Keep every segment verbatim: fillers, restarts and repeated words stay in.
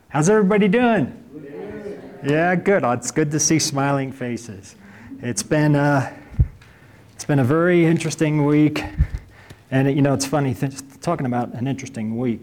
How's everybody doing? Yeah, good. It's good to see smiling faces. It's been uh, it's been a very interesting week, and it, you know it's funny th- talking about an interesting week.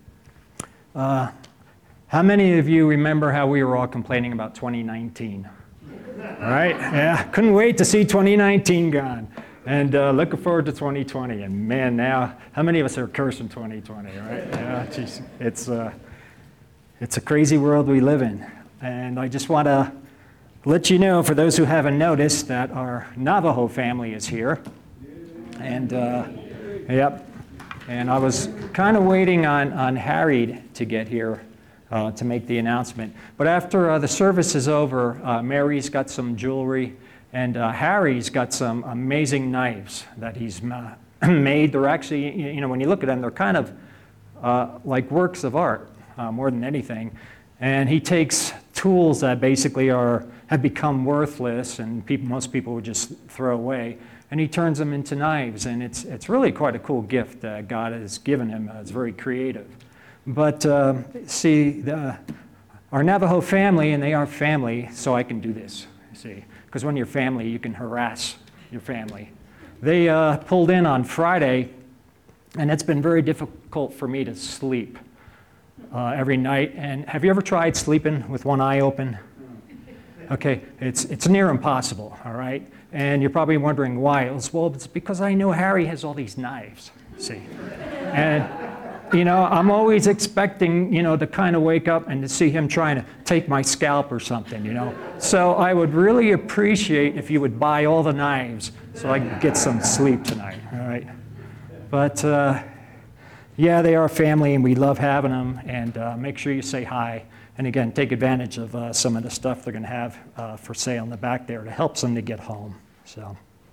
Uh, how many of you remember how we were all complaining about twenty nineteen? Right? Yeah, couldn't wait to see twenty nineteen gone, and uh, looking forward to twenty twenty. And man, now how many of us are cursing twenty twenty? Right? Yeah, geez, it's uh, it's a crazy world we live in. And I just want to let you know, for those who haven't noticed, that our Navajo family is here. And, uh, yep. And I was kind of waiting on, on Harry to get here uh, to make the announcement. But after uh, the service is over, uh, Mary's got some jewelry, and uh, Harry's got some amazing knives that he's uh, made. They're actually, you know, when you look at them, they're kind of uh, like works of art uh, more than anything. And he takes tools that basically are have become worthless and people, most people would just throw away, and he turns them into knives. And it's it's really quite a cool gift that God has given him. Uh, it's very creative. But uh, see, the, our Navajo family, and they are family, so I can do this, see. Because when you're family, you can harass your family. They uh, pulled in on Friday, and it's been very difficult for me to sleep. Uh, every night. And have you ever tried sleeping with one eye open? Okay, it's it's near impossible, all right? And you're probably wondering why. It's, well, it's because I know Harry has all these knives, see? And, you know, I'm always expecting, you know, to kind of wake up and to see him trying to take my scalp or something, you know? So I would really appreciate if you would buy all the knives so I can get some sleep tonight, all right? But, uh, yeah, they are family, and we love having them, and uh, make sure you say hi. And again, take advantage of uh, some of the stuff they're going to have uh, for sale in the back there to help them to get home. So,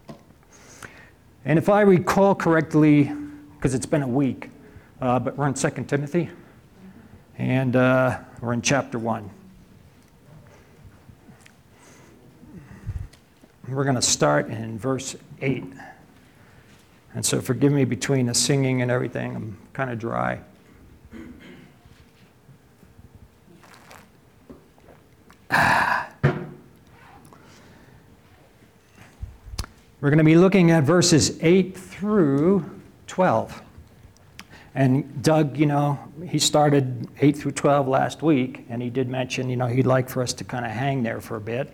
and if I recall correctly, because it's been a week, uh, but we're in Second Timothy, and uh, we're in chapter one. We're going to start in verse eight. And so forgive me between the singing and everything, I'm kind of dry. We're going to be looking at verses eight through twelve. And Doug, you know, he started eight through twelve last week, and he did mention, you know, he'd like for us to kind of hang there for a bit.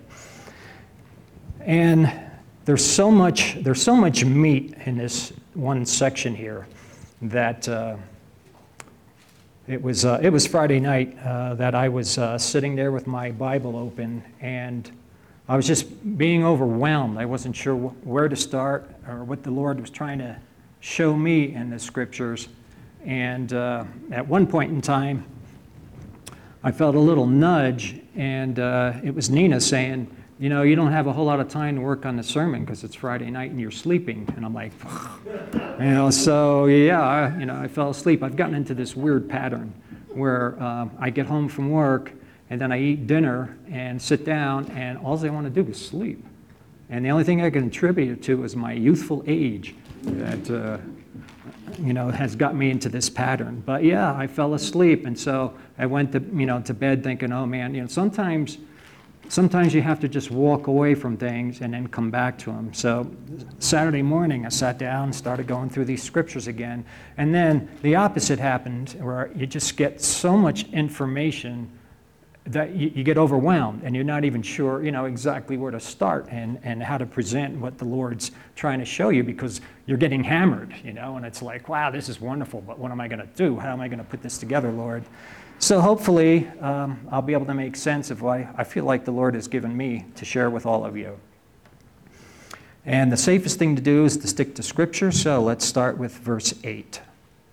And There's so much. There's so much meat in this one section here that uh, it was. Uh, it was Friday night uh, that I was uh, sitting there with my Bible open, and I was just being overwhelmed. I wasn't sure wh- where to start or what the Lord was trying to show me in the scriptures. And uh, at one point in time, I felt a little nudge, and uh, it was Nina saying, you know, you don't have a whole lot of time to work on the sermon because it's Friday night and you're sleeping. And I'm like, you know, so yeah, I, you know, I fell asleep. I've gotten into this weird pattern where um, I get home from work and then I eat dinner and sit down, and all I want to do is sleep. And the only thing I can attribute it to is my youthful age that, uh, you know, has got me into this pattern. But yeah, I fell asleep, and so I went to, you know, to bed thinking, oh man, you know, sometimes. Sometimes you have to just walk away from things and then come back to them. So Saturday morning, I sat down, started going through these scriptures again, and then the opposite happened, where you just get so much information that you, you get overwhelmed, and you're not even sure, you know, exactly where to start and, and how to present what the Lord's trying to show you, because you're getting hammered, you know, and it's like, wow, this is wonderful, but what am I going to do? How am I going to put this together, Lord? So hopefully, um, I'll be able to make sense of what I feel like the Lord has given me to share with all of you. And the safest thing to do is to stick to Scripture, so let's start with verse eight.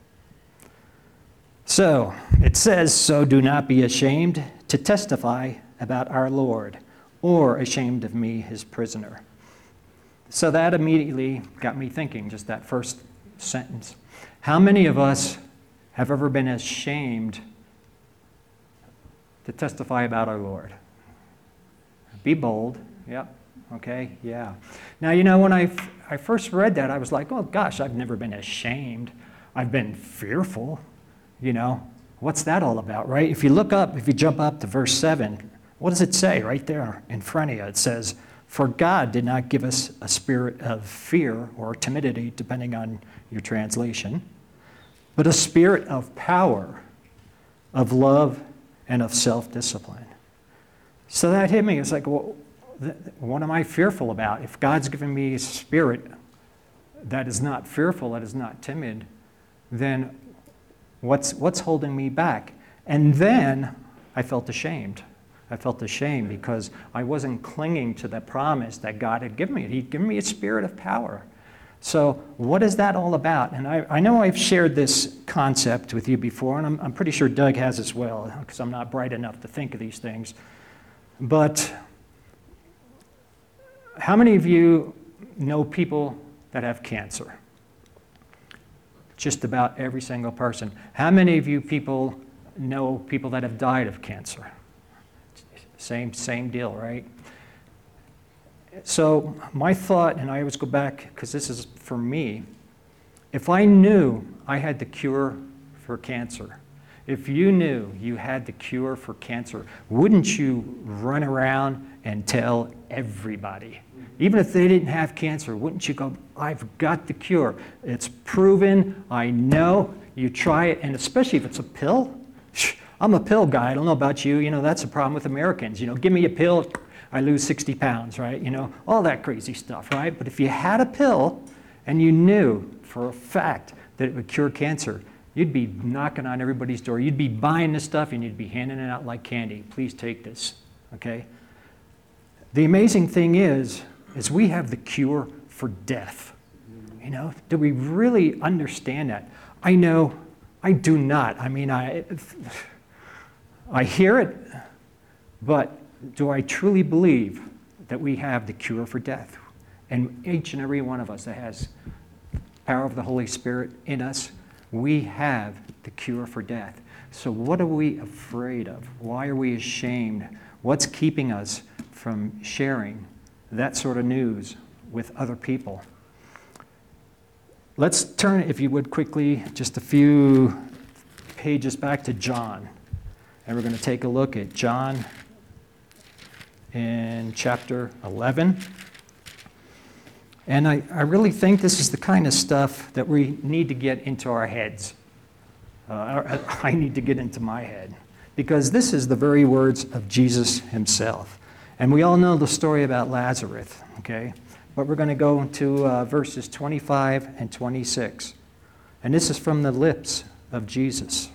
So, it says, so do not be ashamed to testify about our Lord, or ashamed of me, his prisoner. So that immediately got me thinking, just that first sentence. How many of us have ever been ashamed to testify about our Lord? Be bold. Yep. Okay. Yeah. Now, you know, when I, f- I first read that, I was like, oh, gosh, I've never been ashamed. I've been fearful, you know. what's that all about, right? If you look up, if you jump up to verse seven, what does it say right there in front of you? It says, "For God did not give us a spirit of fear or timidity," depending on your translation, "but a spirit of power, of love, and of self-discipline." So that hit me. It's like, well, th- what am I fearful about? If God's given me a spirit that is not fearful, that is not timid, then what's what's holding me back? And then I felt ashamed. I felt ashamed because I wasn't clinging to the promise that God had given me. He'd given me a spirit of power. So what is that all about? And I, I know I've shared this concept with you before, and I'm, I'm pretty sure Doug has as well, because I'm not bright enough to think of these things. But how many of you know people that have cancer? Just about every single person. How many of you people know people that have died of cancer? Same, same deal, right? So my thought, and I always go back, because this is for me, if I knew I had the cure for cancer, if you knew you had the cure for cancer, wouldn't you run around and tell everybody? Even if they didn't have cancer, wouldn't you go, "I've got the cure. It's proven. I know." You try it, and especially if it's a pill. I'm a pill guy. I don't know about you. You know, that's a problem with Americans. You know, give me a pill, I lose sixty pounds, right? You know, all that crazy stuff, right? But if you had a pill and you knew for a fact that it would cure cancer, you'd be knocking on everybody's door. You'd be buying this stuff and you'd be handing it out like candy. "Please take this," okay? The amazing thing is, is we have the cure for death. You know, do we really understand that? I know I do not. I mean, I, I hear it, but do I truly believe that we have the cure for death? And each and every one of us that has the power of the Holy Spirit in us, we have the cure for death. So what are we afraid of? Why are we ashamed? What's keeping us from sharing that sort of news with other people? Let's turn, if you would quickly, just a few pages back to John. And we're going to take a look at John in chapter eleven. And I, I really think this is the kind of stuff that we need to get into our heads. Uh, I need to get into my head. Because this is the very words of Jesus himself. And we all know the story about Lazarus, okay? But we're going to go to uh, verses twenty-five and twenty-six. And this is from the lips of Jesus.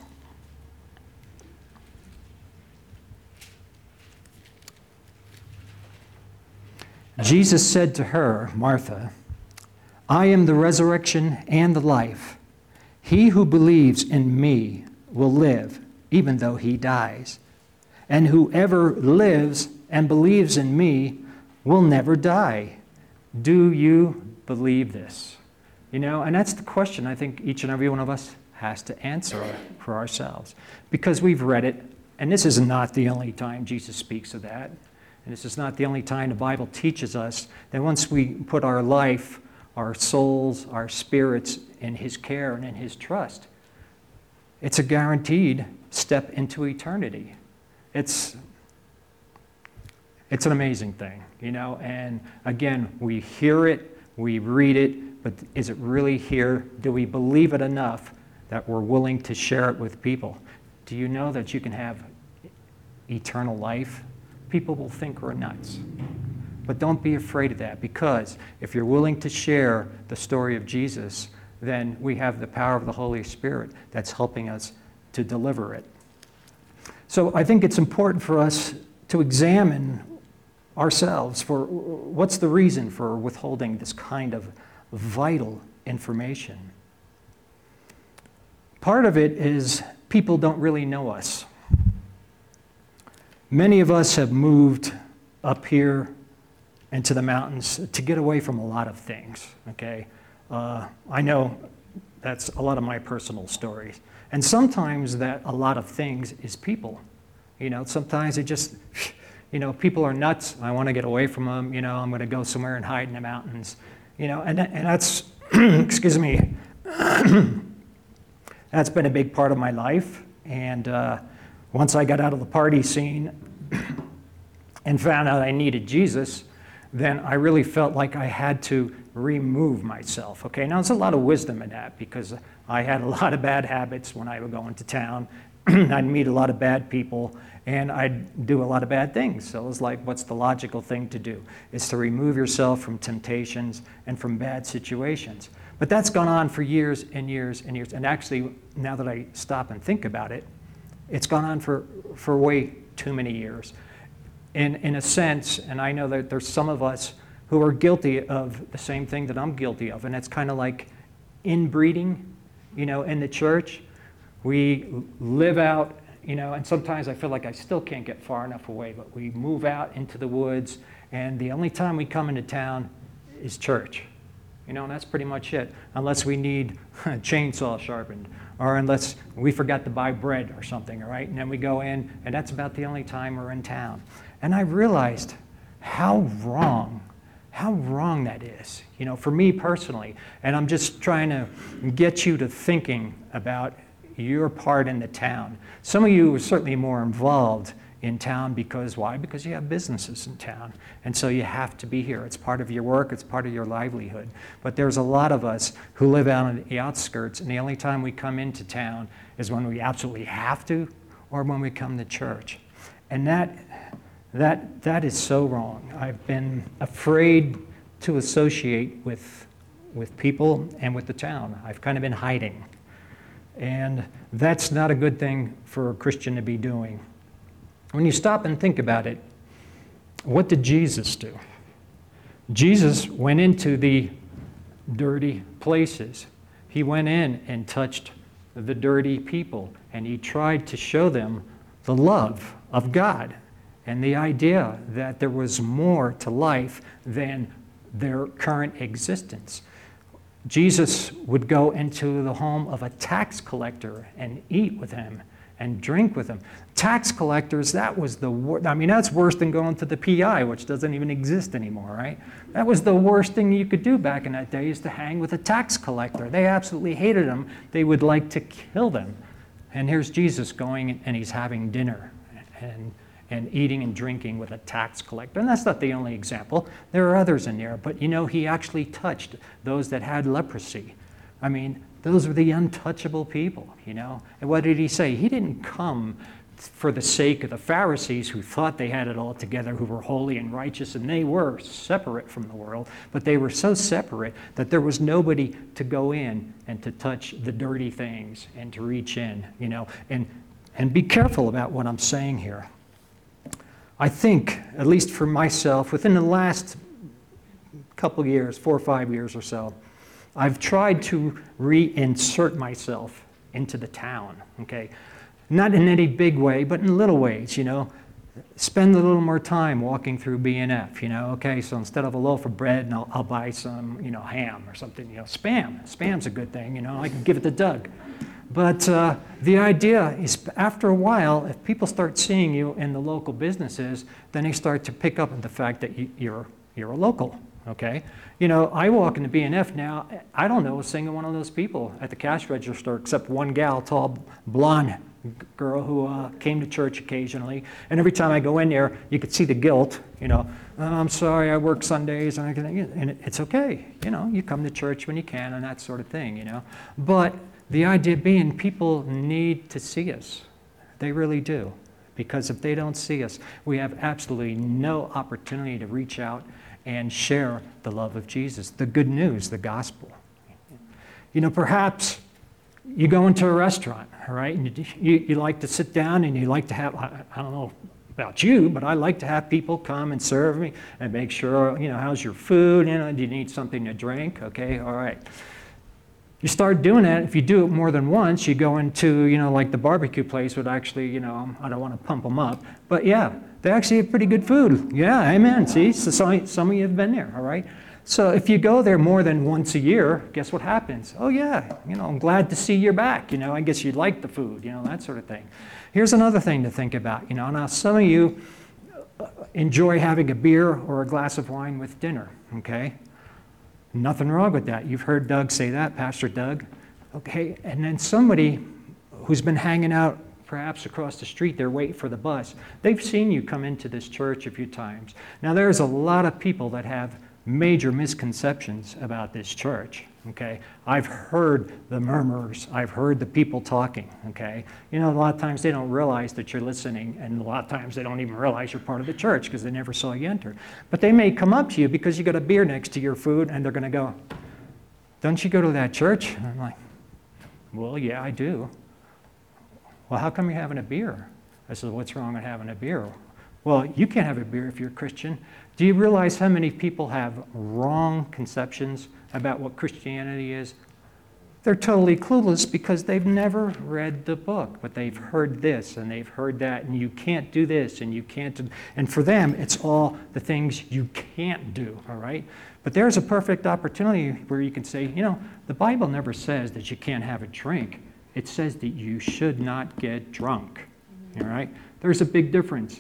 Jesus said to her, Martha, "I am the resurrection and the life. He who believes in me will live, even though he dies. And whoever lives and believes in me will never die. Do you believe this?" You know, and that's the question I think each and every one of us has to answer for ourselves. Because we've read it, and this is not the only time Jesus speaks of that. And this is not the only time the Bible teaches us that once we put our life, our souls, our spirits in his care and in his trust, it's a guaranteed step into eternity. It's, it's an amazing thing, you know, and again, we hear it, we read it, but is it really here? Do we believe it enough that we're willing to share it with people? Do you know that you can have eternal life? People will think we're nuts. But don't be afraid of that, because if you're willing to share the story of Jesus, then we have the power of the Holy Spirit that's helping us to deliver it. So I think it's important for us to examine ourselves for what's the reason for withholding this kind of vital information. Part of it is people don't really know us. Many of us have moved up here into the mountains to get away from a lot of things, okay? Uh, I know that's a lot of my personal stories. And sometimes that a lot of things is people. You know, sometimes it just, you know, people are nuts. I want to get away from them. You know, I'm going to go somewhere and hide in the mountains. You know, and, and that's, excuse me, that's been a big part of my life. And uh, once I got out of the party scene and found out I needed Jesus, then I really felt like I had to remove myself. Okay, now there's a lot of wisdom in that because I had a lot of bad habits when I would go into town. I'd meet a lot of bad people, and I'd do a lot of bad things. So it was like, what's the logical thing to do? Is to remove yourself from temptations and from bad situations. But that's gone on for years and years and years. And actually, now that I stop and think about it, it's gone on for, for way too many years. In, in a sense, and I know that there's some of us who are guilty of the same thing that I'm guilty of, and it's kind of like inbreeding, you know, in the church. We live out, you know, and sometimes I feel like I still can't get far enough away, but we move out into the woods, and the only time we come into town is church. You know, and that's pretty much it, unless we need a chainsaw sharpened, or unless we forgot to buy bread or something, all right? And then we go in, and that's about the only time we're in town. And I realized how wrong, how wrong that is, you know, for me personally. And I'm just trying to get you to thinking about your part in the town. Some of you are certainly more involved in town because, why? Because you have businesses in town. And so you have to be here. It's part of your work, it's part of your livelihood. But there's a lot of us who live out on the outskirts, and the only time we come into town is when we absolutely have to, or when we come to church. And that, that, that is so wrong. I've been afraid to associate with, with people and with the town. I've kind of been hiding. And that's not a good thing for a Christian to be doing. When you stop and think about it, what did Jesus do? Jesus went into the dirty places. He went in and touched the dirty people, and he tried to show them the love of God and the idea that there was more to life than their current existence. Jesus would go into the home of a tax collector and eat with him and drink with him. Tax collectors, that was the worst. I mean, that's worse than going to the P I, which doesn't even exist anymore, right? That was the worst thing you could do back in that day, is to hang with a tax collector. They absolutely hated them. They would like to kill them. And here's Jesus going and he's having dinner and, and eating and drinking with a tax collector. And that's not the only example. There are others in there. But you know, he actually touched those that had leprosy. I mean, those were the untouchable people, you know. And what did he say? He didn't come for the sake of the Pharisees who thought they had it all together, who were holy and righteous, and they were separate from the world, but they were so separate that there was nobody to go in and to touch the dirty things and to reach in, you know. And, and be careful about what I'm saying here. I think, at least for myself, within the last couple years, four or five years or so, I've tried to reinsert myself into the town, okay? Not in any big way, but in little ways, you know. Spend a little more time walking through B and F, you know, okay? So instead of a loaf of bread, and I'll, I'll buy some, you know, ham or something, you know. Spam, Spam's a good thing, you know, I can give it to Doug. But uh, the idea is, after a while, if people start seeing you in the local businesses, then they start to pick up on the fact that you, you're, you're a local. Okay, you know, I walk into B and F now, I don't know a single one of those people at the cash register except one gal, tall, blonde girl who uh, came to church occasionally. And every time I go in there, you could see the guilt, you know, oh, I'm sorry, I work Sundays, and, I can, and it's okay. You know, you come to church when you can and that sort of thing, you know. But the idea being, people need to see us. They really do. Because if they don't see us, we have absolutely no opportunity to reach out and share the love of Jesus, the good news, the gospel. You know, perhaps you go into a restaurant, all right, and you, you, you like to sit down and you like to have, I, I don't know about you, but I like to have people come and serve me and make sure, you know, how's your food, you know, do you need something to drink, okay, all right. You start doing that, if you do it more than once, you go into, you know, like the barbecue place would actually, you know, I don't want to pump them up, but yeah, they actually have pretty good food. Yeah, amen, see, so some, some of you have been there, all right? So if you go there more than once a year, guess what happens? Oh yeah, you know, I'm glad to see you're back, you know, I guess you like the food, you know, that sort of thing. Here's another thing to think about, you know, now some of you enjoy having a beer or a glass of wine with dinner, okay? Nothing wrong with that. You've heard Doug say that, Pastor Doug. Okay, and then somebody who's been hanging out perhaps across the street, they're waiting for the bus. They've seen you come into this church a few times. Now, there's a lot of people that have major misconceptions about this church, okay? I've heard the murmurs. I've heard the people talking, okay? You know, a lot of times they don't realize that you're listening, and a lot of times they don't even realize you're part of the church because they never saw you enter. But they may come up to you because you got a beer next to your food, and they're going to go, "Don't you go to that church?" And I'm like, "Well, yeah, I do." "Well, how come you're having a beer?" I said, "What's wrong with having a beer?" "Well, you can't have a beer if you're a Christian." Do you realize how many people have wrong conceptions about what Christianity is? They're totally clueless because they've never read the book, but they've heard this and they've heard that, and you can't do this and you can't do, and for them, it's all the things you can't do, all right? But there's a perfect opportunity where you can say, you know, the Bible never says that you can't have a drink. It says that you should not get drunk, all right? There's a big difference.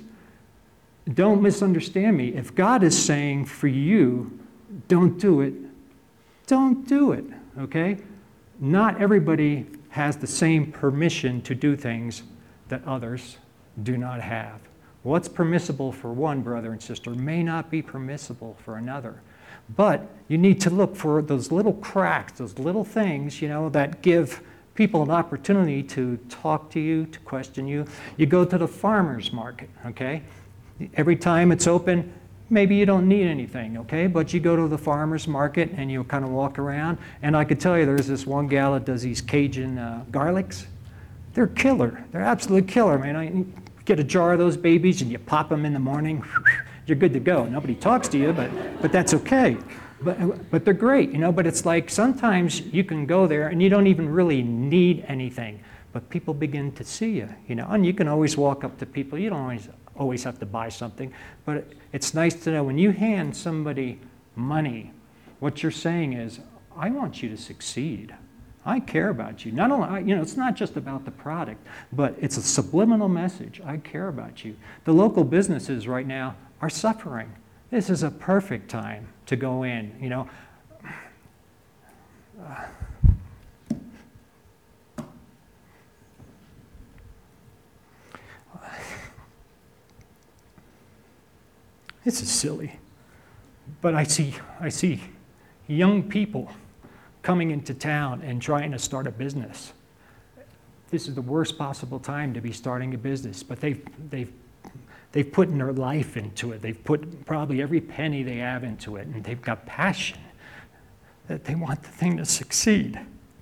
Don't misunderstand me. If God is saying for you, don't do it, don't do it, okay? Not everybody has the same permission to do things that others do not have. What's permissible for one brother and sister may not be permissible for another. But you need to look for those little cracks, those little things, you know, that give people an opportunity to talk to you, to question you. You go to the farmer's market, okay? Every time it's open, maybe you don't need anything, okay? But you go to the farmer's market and you kind of walk around, and I could tell you there's this one gal that does these Cajun uh, garlics. They're killer. They're absolute killer, man. I get a jar of those babies and you pop them in the morning, you're good to go. Nobody talks to you, but but that's okay. But but they're great, you know. But it's like sometimes you can go there and you don't even really need anything, but people begin to see you, you know. And you can always walk up to people. You don't always always have to buy something, but it's nice to know when you hand somebody money, what you're saying is, I want you to succeed. I care about you. Not only, you know, it's not just about the product, but it's a subliminal message. I care about you. The local businesses right now are suffering. This is a perfect time to go in, you know. Uh, This is silly, but I see, I see young people coming into town and trying to start a business. This is the worst possible time to be starting a business, but they've, they've, they've put in their life into it. They've put probably every penny they have into it, and they've got passion that they want the thing to succeed.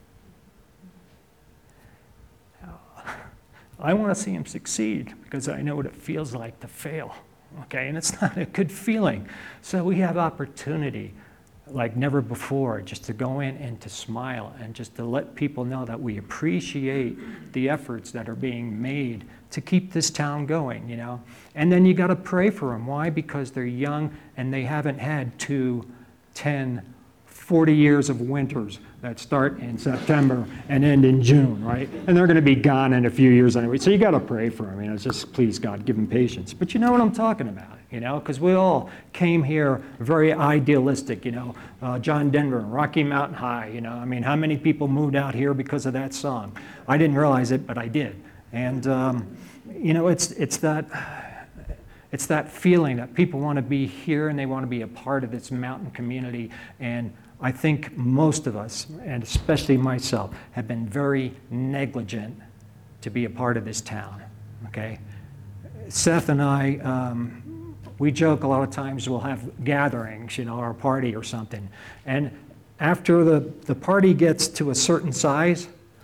I want to see them succeed because I know what it feels like to fail. Okay, and it's not a good feeling. So we have opportunity like never before just to go in and to smile and just to let people know that we appreciate the efforts that are being made to keep this town going, you know. And then you got to pray for them. Why? Because they're young and they haven't had two, ten, forty years of winters that start in September and end in June, right? And they're going to be gone in a few years anyway. So you got to pray for them. You know, it's just please God, give them patience. But you know what I'm talking about, you know, because we all came here very idealistic, you know, uh, John Denver, Rocky Mountain High, you know. I mean, how many people moved out here because of that song? I didn't realize it, but I did. And um, you know, it's it's that. It's that feeling that people want to be here and they want to be a part of this mountain community. And I think most of us, and especially myself, have been very negligent to be a part of this town, okay? Seth and I, um, we joke a lot of times we'll have gatherings, you know, or a party or something. And after the, the party gets to a certain size,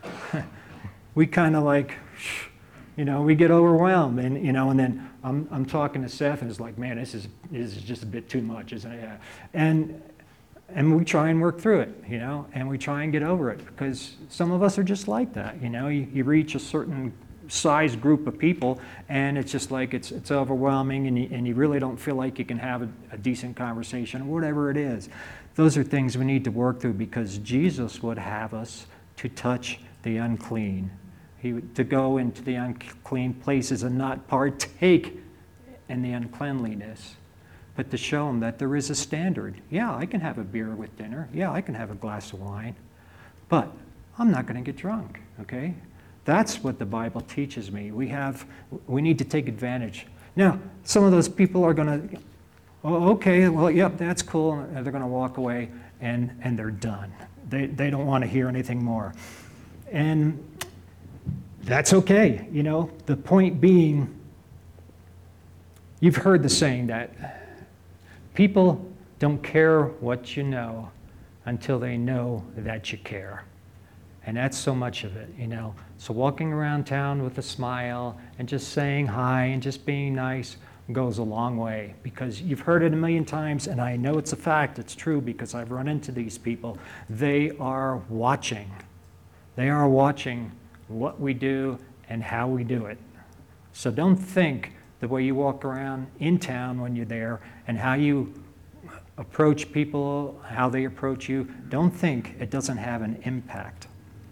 we kind of like, you know, we get overwhelmed, and you know, and then I'm I'm talking to Seth, and it's like, man, this is this is just a bit too much, isn't it? Yeah. And and we try and work through it, you know, and we try and get over it because some of us are just like that, you know. You, you reach a certain size group of people, and it's just like it's it's overwhelming, and you, and you really don't feel like you can have a, a decent conversation or whatever it is. Those are things we need to work through because Jesus would have us to touch the unclean. He would, to go into the unclean places and not partake in the uncleanliness, but to show them that there is a standard. Yeah, I can have a beer with dinner. Yeah, I can have a glass of wine, but I'm not going to get drunk, okay? That's what the Bible teaches me. We have, we need to take advantage. Now, some of those people are going to, oh, okay, well, yep, that's cool. And they're going to walk away, and, and they're done. They, they don't want to hear anything more. And that's okay, you know. The point being, you've heard the saying that people don't care what you know until they know that you care. And that's so much of it, you know. So walking around town with a smile and just saying hi and just being nice goes a long way, because you've heard it a million times, and I know it's a fact, it's true, because I've run into these people. They are watching. They are watching what we do and how we do it. So don't think the way you walk around in town when you're there and how you approach people, how they approach you, don't think it doesn't have an impact.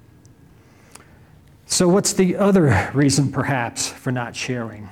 So what's the other reason, perhaps, for not sharing?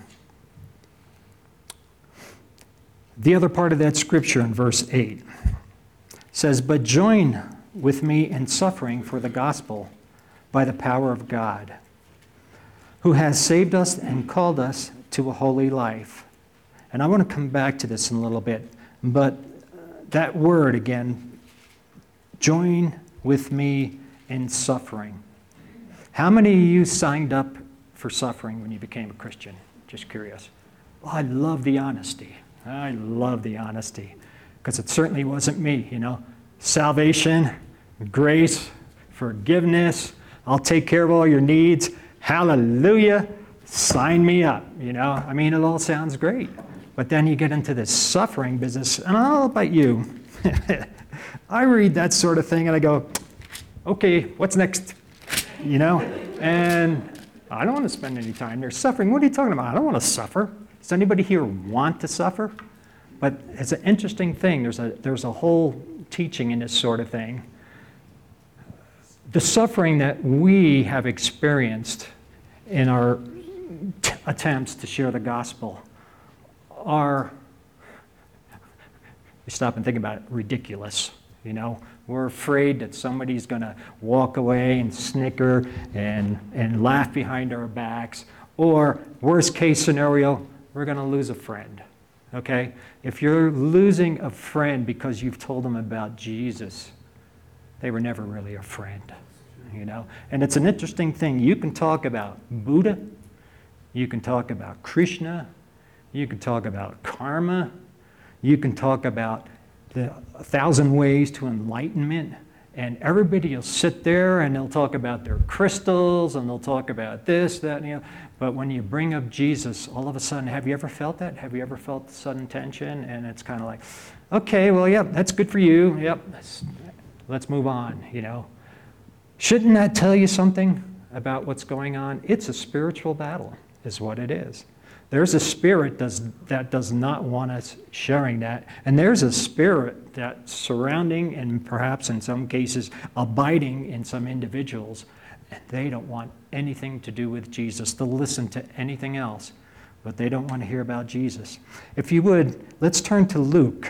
The other part of that scripture in verse eight says, "But join with me in suffering for the gospel by the power of God, who has saved us and called us to a holy life." And I want to come back to this in a little bit, but that word again, join with me in suffering. How many of you signed up for suffering when you became a Christian? Just curious. Well, I love the honesty. I love the honesty, because it certainly wasn't me, you know. Salvation, grace, forgiveness, I'll take care of all your needs. Hallelujah, sign me up, you know. I mean, it all sounds great. But then you get into this suffering business, and I don't know about you. I read that sort of thing and I go, okay, what's next? You know? And I don't want to spend any time there suffering. What are you talking about? I don't want to suffer. Does anybody here want to suffer? But it's an interesting thing. There's a, there's a whole teaching in this sort of thing. The suffering that we have experienced in our t- attempts to share the gospel are, you stop and think about it, ridiculous. You know, we're afraid that somebody's going to walk away and snicker and, and laugh behind our backs. Or, worst case scenario, we're going to lose a friend. Okay? If you're losing a friend because you've told them about Jesus, they were never really a friend. You know? And it's an interesting thing. You can talk about Buddha, you can talk about Krishna, you can talk about karma, you can talk about the a thousand ways to enlightenment, and everybody will sit there and they'll talk about their crystals and they'll talk about this, that, and the other. But when you bring up Jesus, all of a sudden, have you ever felt that? Have you ever felt the sudden tension? And it's kind of like, okay, well, yep, that's good for you. Yep, let's, let's move on, you know. Shouldn't that tell you something about what's going on? It's a spiritual battle, is what it is. There's a spirit does, that does not want us sharing that. And there's a spirit that's surrounding and perhaps in some cases abiding in some individuals. And they don't want anything to do with Jesus. They'll listen to anything else, but they don't want to hear about Jesus. If you would, let's turn to Luke.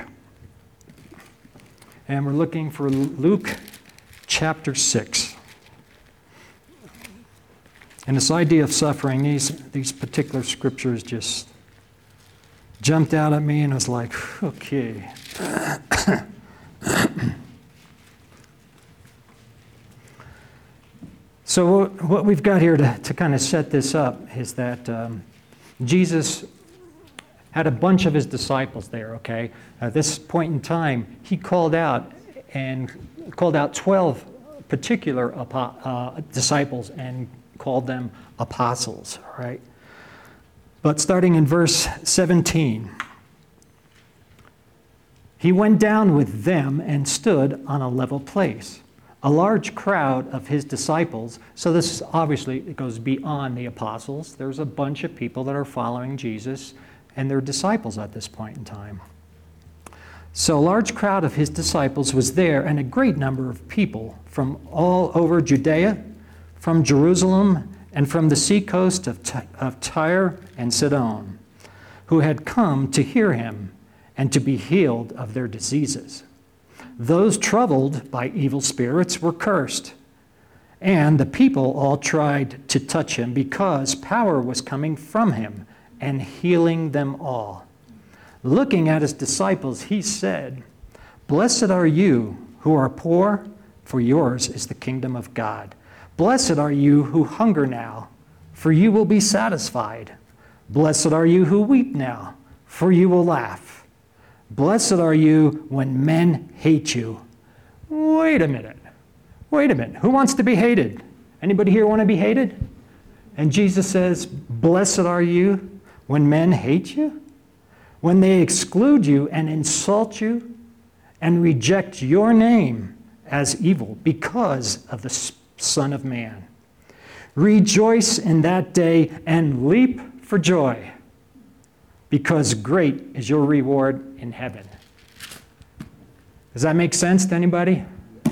And we're looking for Luke chapter six. And this idea of suffering, these, these particular scriptures just jumped out at me and I was like, okay. So what we've got here to, to kind of set this up is that um, Jesus had a bunch of his disciples there, okay? At this point in time, he called out and called out twelve particular apo- uh, disciples and called them apostles, right? But starting in verse seventeen, he went down with them and stood on a level place. A large crowd of his disciples, so this obviously it goes beyond the apostles. There's a bunch of people that are following Jesus, and they're disciples at this point in time. So a large crowd of his disciples was there, and a great number of people from all over Judea, from Jerusalem, and from the seacoast of, Ty- of Tyre and Sidon, who had come to hear him and to be healed of their diseases. Those troubled by evil spirits were cursed, And the people all tried to touch him because power was coming from him and healing them all. Looking at his disciples, he said, "Blessed are you who are poor, for yours is the kingdom of God. Blessed are you who hunger now, for you will be satisfied. Blessed are you who weep now, for you will laugh. Blessed are you when men hate you." Wait a minute. Wait a minute. Who wants to be hated? Anybody here want to be hated? And Jesus says, "Blessed are you when men hate you?" When they exclude you and insult you and reject your name as evil because of the Son of Man. Rejoice in that day and leap for joy, because great is your reward in heaven. Does that make sense to anybody?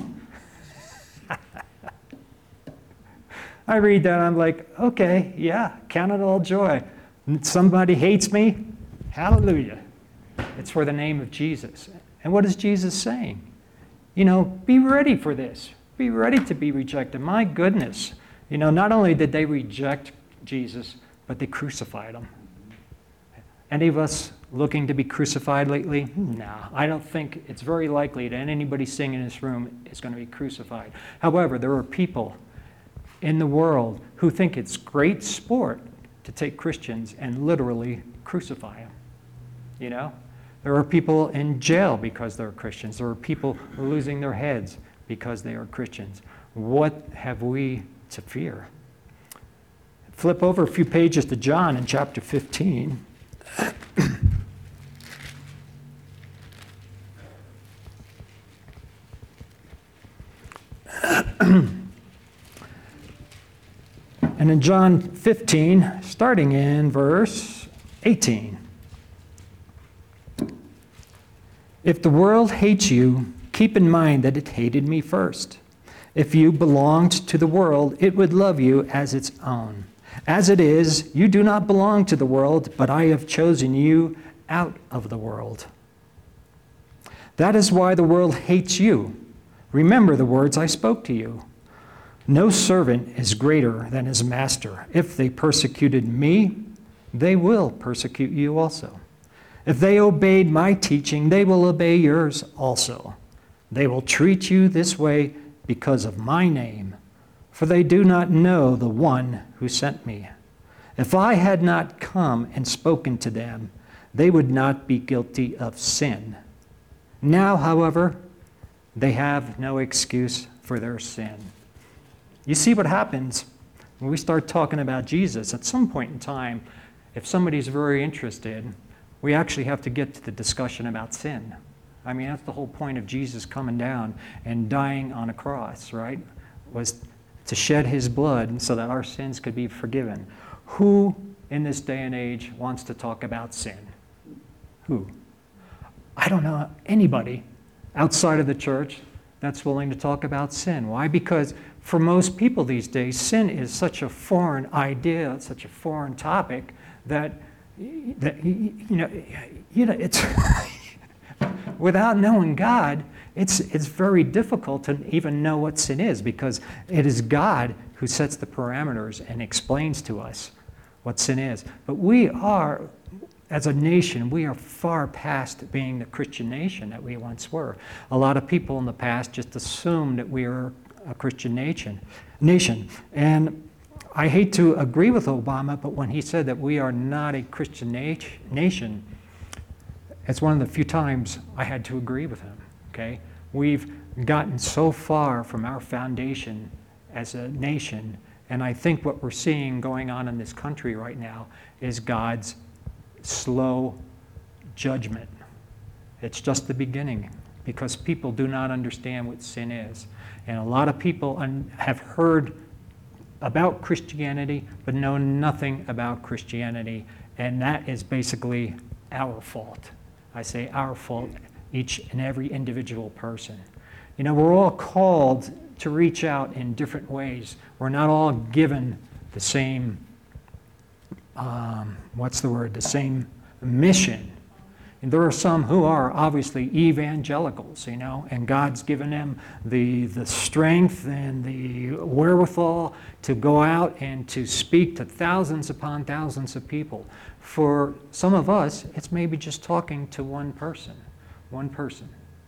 I read that, I'm like, okay, yeah, count it all joy. Somebody hates me, hallelujah. It's for the name of Jesus. And what is Jesus saying? You know, be ready for this. Be ready to be rejected. My goodness. You know, not only did they reject Jesus, but they crucified him. Any of us looking to be crucified lately? No, I don't think it's very likely that anybody sitting in this room is going to be crucified. However, there are people in the world who think it's great sport to take Christians and literally crucify them. You know? There are people in jail because they're Christians. There are people losing their heads because they are Christians. What have we to fear? Flip over a few pages to John in chapter fifteen. And in John fifteen, starting in verse eighteen. "If the world hates you, keep in mind that it hated me first. If you belonged to the world, it would love you as its own. As it is, you do not belong to the world, but I have chosen you out of the world. That is why the world hates you. Remember the words I spoke to you. No servant is greater than his master. If they persecuted me, they will persecute you also. If they obeyed my teaching, they will obey yours also. They will treat you this way because of my name, for they do not know the one who sent me. If I had not come and spoken to them, they would not be guilty of sin. Now, however, they have no excuse for their sin." You see what happens when we start talking about Jesus. At some point in time, if somebody's very interested, we actually have to get to the discussion about sin. I mean, that's the whole point of Jesus coming down and dying on a cross, right? Was to shed his blood so that our sins could be forgiven. Who in this day and age wants to talk about sin? Who? I don't know anybody outside of the church that's willing to talk about sin. Why? Because for most people these days, sin is such a foreign idea, such a foreign topic that, that you know, you know, it's without knowing God, it's it's very difficult to even know what sin is, because it is God who sets the parameters and explains to us what sin is. But we are, as a nation, we are far past being the Christian nation that we once were. A lot of people in the past just assumed that we were a Christian nation. nation. And I hate to agree with Obama, but when he said that we are not a Christian nat- nation, it's one of the few times I had to agree with him, okay? We've gotten so far from our foundation as a nation, and I think what we're seeing going on in this country right now is God's slow judgment. It's just the beginning, because people do not understand what sin is. And a lot of people un- have heard about Christianity, but know nothing about Christianity, and that is basically our fault. I say our fault, each and every individual person. You know, we're all called to reach out in different ways. We're not all given the same, um, what's the word, the same mission. And there are some who are obviously evangelicals, you know, and God's given them the, the strength and the wherewithal to go out and to speak to thousands upon thousands of people. For some of us, it's maybe just talking to one person, one person.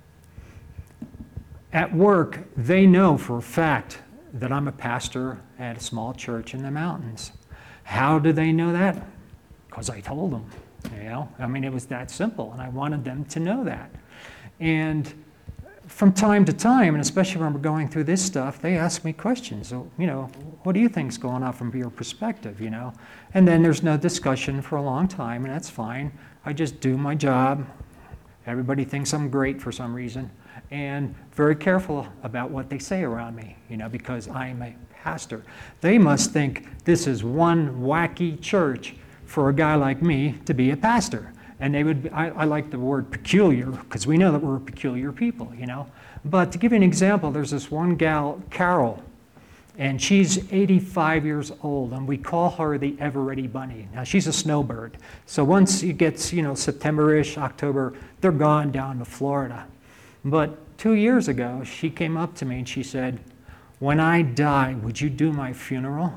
At work, they know for a fact that I'm a pastor at a small church in the mountains. How do they know that? Because I told them. You know, I mean, it was that simple, and I wanted them to know that. And from time to time, and especially when we're going through this stuff, they ask me questions. So, you know, what do you think's going on from your perspective, you know? And then there's no discussion for a long time, and that's fine. I just do my job. Everybody thinks I'm great for some reason, and very careful about what they say around me, you know, because I'm a pastor. They must think this is one wacky church for a guy like me to be a pastor. And they would, be, I, I like the word peculiar, because we know that we're peculiar people, you know. But to give you an example, there's this one gal, Carol, and she's eighty-five years old, and we call her the Ever-Ready Bunny. Now, she's a snowbird. So once it gets, you know, September-ish, October, they're gone down to Florida. But two years ago, she came up to me and she said, "When I die, would you do my funeral?"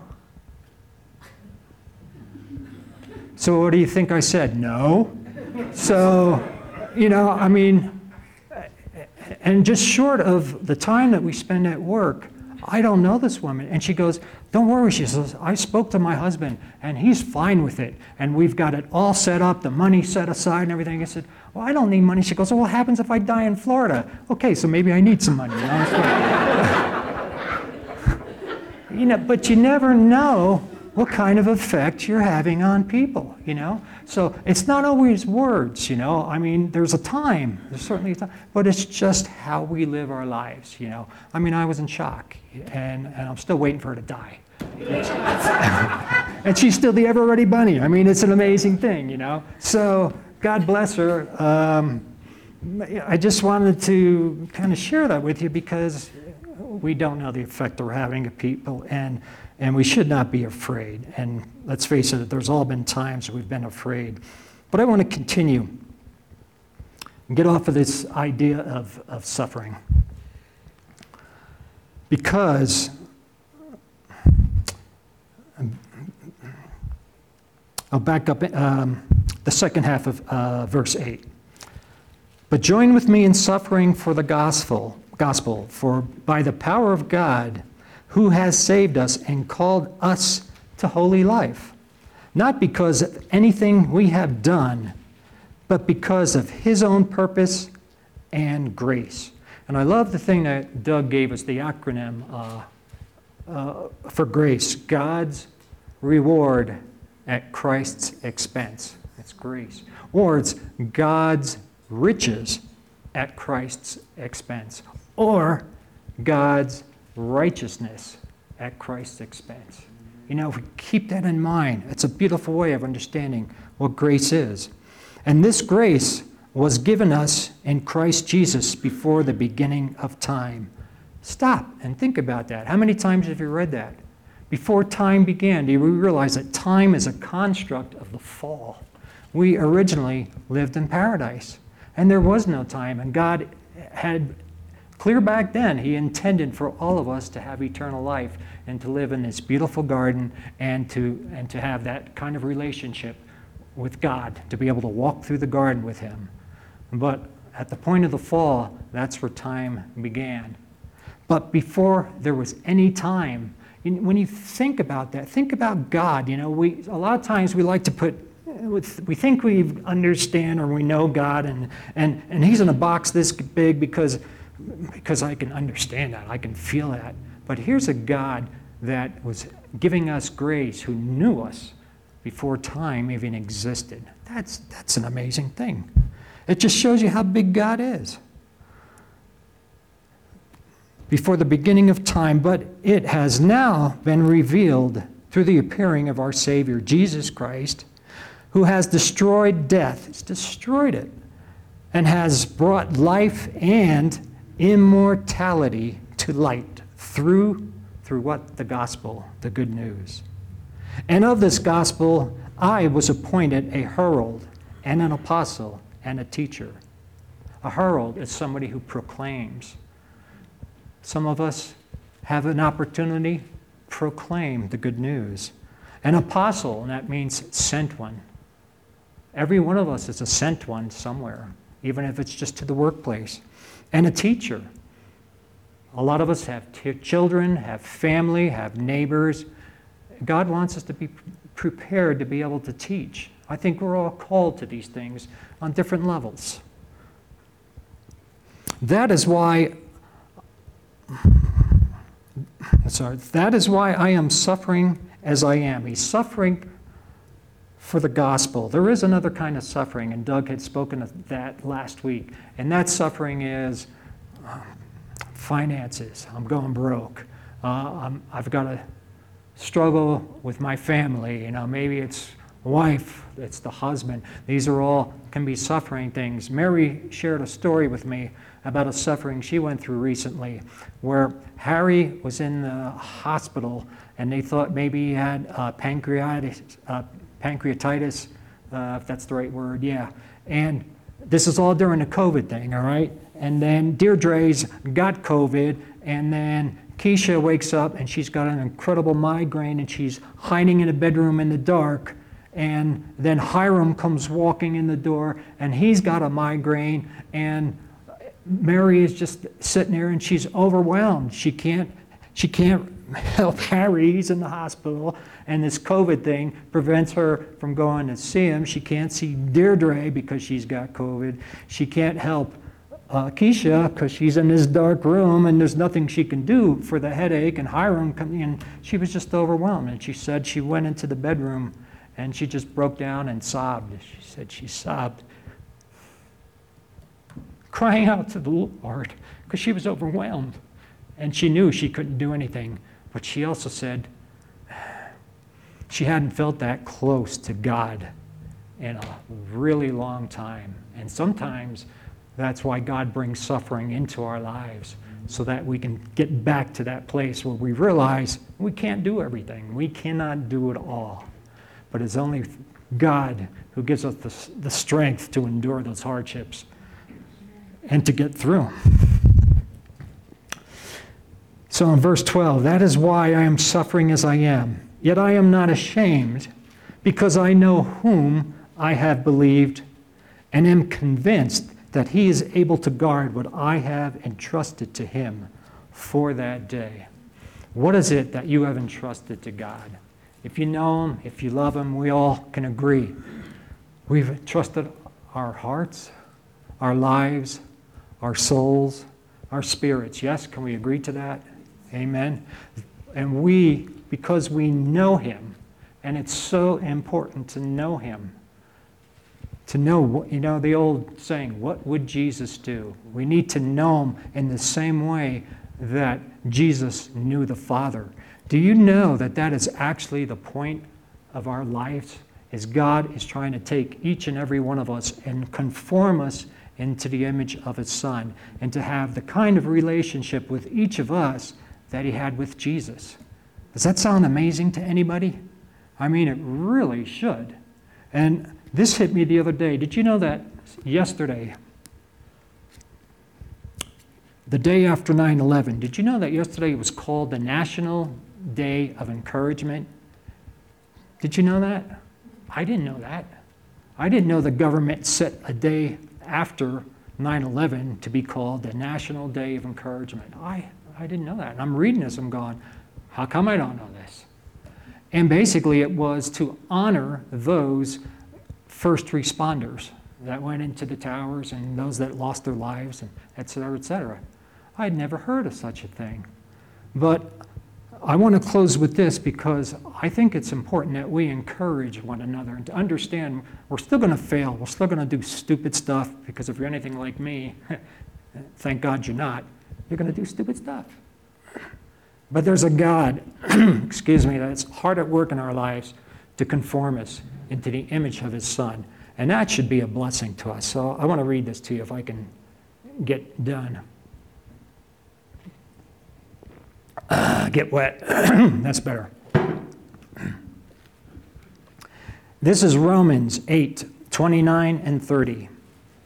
So what do you think I said? No. So, you know, I mean, and just short of the time that we spend at work, I don't know this woman. And she goes, "Don't worry," she says, "I spoke to my husband and he's fine with it. And we've got it all set up, the money set aside and everything." I said, "Well, I don't need money." She goes, "Well, what happens if I die in Florida?" Okay, so maybe I need some money. You know, you know, but you never know what kind of effect you're having on people, you know? So it's not always words, you know? I mean, there's a time, there's certainly a time, but it's just how we live our lives, you know? I mean, I was in shock, and, and I'm still waiting for her to die. And she's still the Ever-Ready Bunny. I mean, it's an amazing thing, you know? So God bless her. Um, I just wanted to kind of share that with you because we don't know the effect we're having on people, and And we should not be afraid. And let's face it, there's all been times we've been afraid. But I want to continue and get off of this idea of, of suffering. Because I'll back up um, the second half of uh, verse eight. "But join with me in suffering for the gospel, gospel, for by the power of God, who has saved us and called us to holy life, not because of anything we have done, but because of his own purpose and grace." And I love the thing that Doug gave us, the acronym uh, uh, for grace: God's reward at Christ's expense. That's grace. Or it's God's riches at Christ's expense. Or God's righteousness at Christ's expense. You know, if we keep that in mind, it's a beautiful way of understanding what grace is. And this grace was given us in Christ Jesus before the beginning of time. Stop and think about that. How many times have you read that? Before time began, do you realize that time is a construct of the fall? We originally lived in paradise, and there was no time, and God had clear back then, he intended for all of us to have eternal life and to live in this beautiful garden and to and to have that kind of relationship with God, to be able to walk through the garden with him. But at the point of the fall, that's where time began. But before there was any time, when you think about that, think about God. You know, we a lot of times we like to put we think we understand or we know God, and and and he's in a box this big because because I can understand that, I can feel that. But here's a God that was giving us grace, who knew us before time even existed. That's, that's an amazing thing. It just shows you how big God is. Before the beginning of time, but it has now been revealed through the appearing of our Savior, Jesus Christ, who has destroyed death. He's destroyed it, and has brought life and immortality to light through through what? The gospel, the good news. And of this gospel I was appointed a herald and an apostle and a teacher. A herald is somebody who proclaims. Some of us have an opportunity to proclaim the good news. An apostle, and that means sent one. Every one of us is a sent one somewhere, even if it's just to the workplace. And a teacher. A lot of us have t- children, have family, have neighbors. God wants us to be prepared to be able to teach. I think we're all called to these things on different levels. That is why, sorry, that is why I am suffering as I am. He's suffering for the gospel. There is another kind of suffering, and Doug had spoken of that last week, and that suffering is um, finances. I'm going broke. Uh, I'm, I've got to struggle with my family. You know, maybe it's wife, it's the husband. These are all can be suffering things. Mary shared a story with me about a suffering she went through recently, where Harry was in the hospital and they thought maybe he had uh, pancreatitis, uh, pancreatitis, uh, if that's the right word, yeah. And this is all during the COVID thing, all right? And then Deirdre's got COVID, and then Keisha wakes up and she's got an incredible migraine and she's hiding in a bedroom in the dark. And then Hiram comes walking in the door and he's got a migraine, and Mary is just sitting there and she's overwhelmed. She can't, she can't help Harry. He's in the hospital, and this COVID thing prevents her from going to see him. She can't see Deirdre because she's got COVID. She can't help uh, Keisha because she's in this dark room and there's nothing she can do for the headache. And Hiram coming in, she was just overwhelmed. And she said she went into the bedroom and she just broke down and sobbed. She said she sobbed, crying out to the Lord because she was overwhelmed. And she knew she couldn't do anything. But she also said she hadn't felt that close to God in a really long time. And sometimes that's why God brings suffering into our lives, so that we can get back to that place where we realize we can't do everything. We cannot do it all. But it's only God who gives us the, the strength to endure those hardships and to get through. So in verse twelve, that is why I am suffering as I am. Yet I am not ashamed, because I know whom I have believed and am convinced that he is able to guard what I have entrusted to him for that day. What is it that you have entrusted to God? If you know him, if you love him, we all can agree. We've entrusted our hearts, our lives, our souls, our spirits. Yes, can we agree to that? Amen. And we, because we know him, and it's so important to know him, to know, you know, the old saying, what would Jesus do? We need to know him in the same way that Jesus knew the Father. Do you know that that is actually the point of our lives? Is God is trying to take each and every one of us and conform us into the image of his Son, and to have the kind of relationship with each of us that he had with Jesus. Does that sound amazing to anybody? I mean, it really should. And this hit me the other day. Did you know that yesterday, the day after nine eleven, did you know that yesterday was called the National Day of Encouragement? Did you know that? I didn't know that. I didn't know the government set a day after nine eleven to be called the National Day of Encouragement. I, I didn't know that. And I'm reading this, I'm going, how come I don't know this? And basically it was to honor those first responders that went into the towers and those that lost their lives, and et cetera, et cetera. I'd never heard of such a thing. But I want to close with this, because I think it's important that we encourage one another and to understand we're still going to fail. We're still going to do stupid stuff, because if you're anything like me, thank God you're not, you're going to do stupid stuff. But there's a God, excuse me, that's hard at work in our lives to conform us into the image of his Son. And that should be a blessing to us. So I want to read this to you if I can get done. Uh, get wet. That's better. This is Romans eight, twenty-nine and thirty.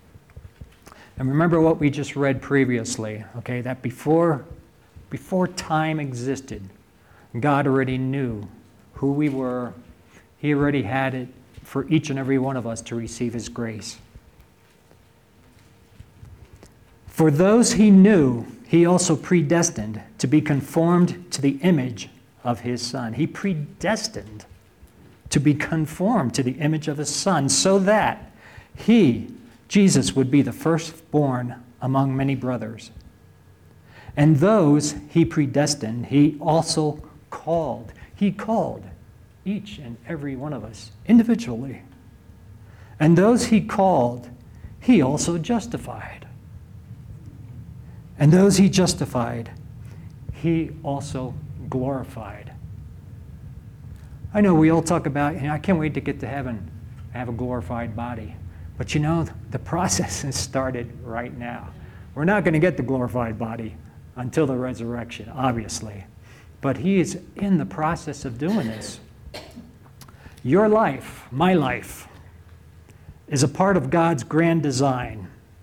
And remember what we just read previously, okay, that before, before time existed, God already knew who we were. He already had it for each and every one of us to receive His grace. For those He knew, He also predestined to be conformed to the image of His Son. He predestined to be conformed to the image of His Son so that He, Jesus, would be the firstborn among many brothers. And those He predestined, He also called. He called each and every one of us individually. And those He called, He also justified. And those He justified, He also glorified. I know we all talk about, you know, I can't wait to get to heaven and have a glorified body. But you know, the process has started right now. We're not going to get the glorified body until the resurrection, obviously. But He is in the process of doing this. Your life, my life, is a part of God's grand design.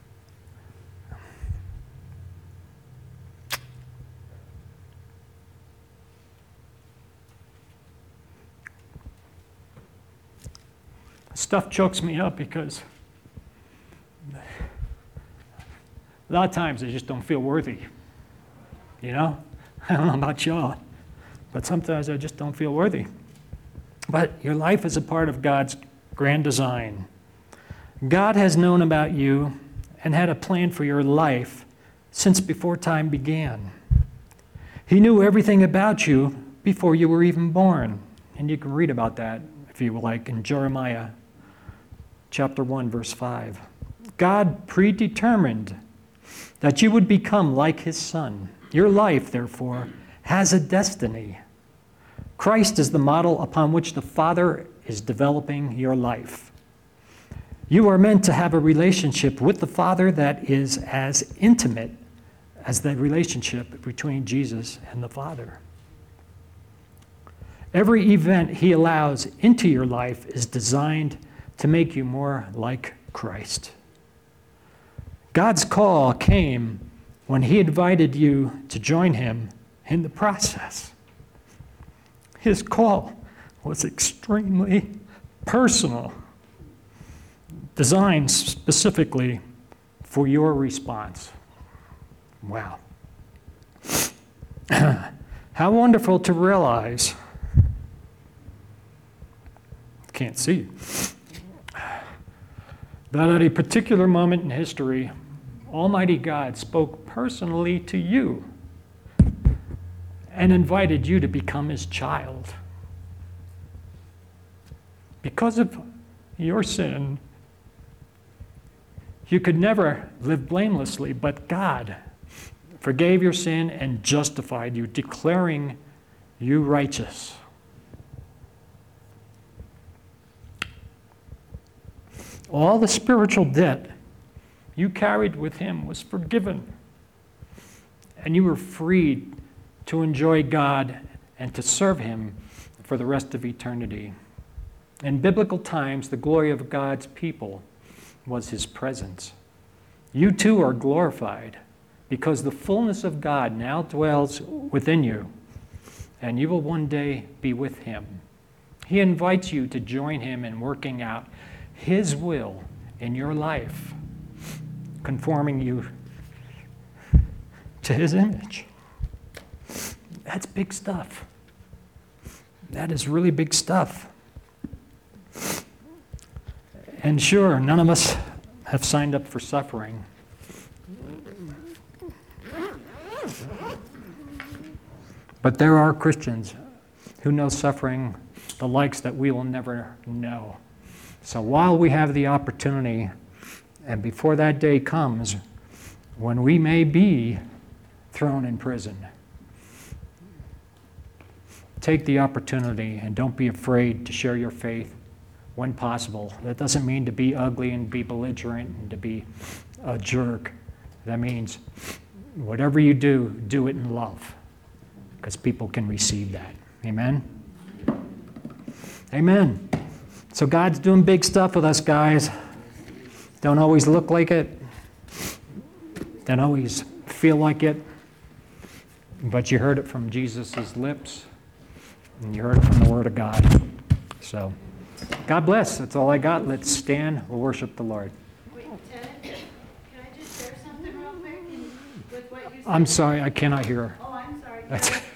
Stuff chokes me up because a lot of times I just don't feel worthy. You know? I don't know about y'all, but sometimes I just don't feel worthy. But your life is a part of God's grand design. God has known about you and had a plan for your life since before time began. He knew everything about you before you were even born. And you can read about that, if you like, in Jeremiah chapter one, verse five. God predetermined that you would become like His Son. Your life, therefore, has a destiny. Christ is the model upon which the Father is developing your life. You are meant to have a relationship with the Father that is as intimate as the relationship between Jesus and the Father. Every event He allows into your life is designed to make you more like Christ. God's call came when He invited you to join Him in the process. His call was extremely personal, designed specifically for your response. Wow. How wonderful to realize, can't see, that at a particular moment in history, Almighty God spoke personally to you and invited you to become His child. Because of your sin, you could never live blamelessly, but God forgave your sin and justified you, declaring you righteous. All the spiritual debt you carried with Him was forgiven, and you were freed to enjoy God and to serve Him for the rest of eternity. In biblical times, the glory of God's people was His presence. You too are glorified because the fullness of God now dwells within you, and you will one day be with Him. He invites you to join Him in working out His will in your life, conforming you to His image. That's big stuff. That is really big stuff. And sure, none of us have signed up for suffering. But there are Christians who know suffering the likes that we will never know. So while we have the opportunity, and before that day comes, when we may be thrown in prison, take the opportunity and don't be afraid to share your faith when possible. That doesn't mean to be ugly and be belligerent and to be a jerk. That means whatever you do, do it in love, because people can receive that. Amen? Amen. So God's doing big stuff with us, guys. Don't always look like it, don't always feel like it, but you heard it from Jesus' lips, and you heard it from the Word of God. So, God bless. That's all I got. Let's stand. We'll worship the Lord. Wait, Ted, can I just share something real quick with what you said? I'm sorry, I cannot hear her. Oh, I'm sorry. That's- Can I-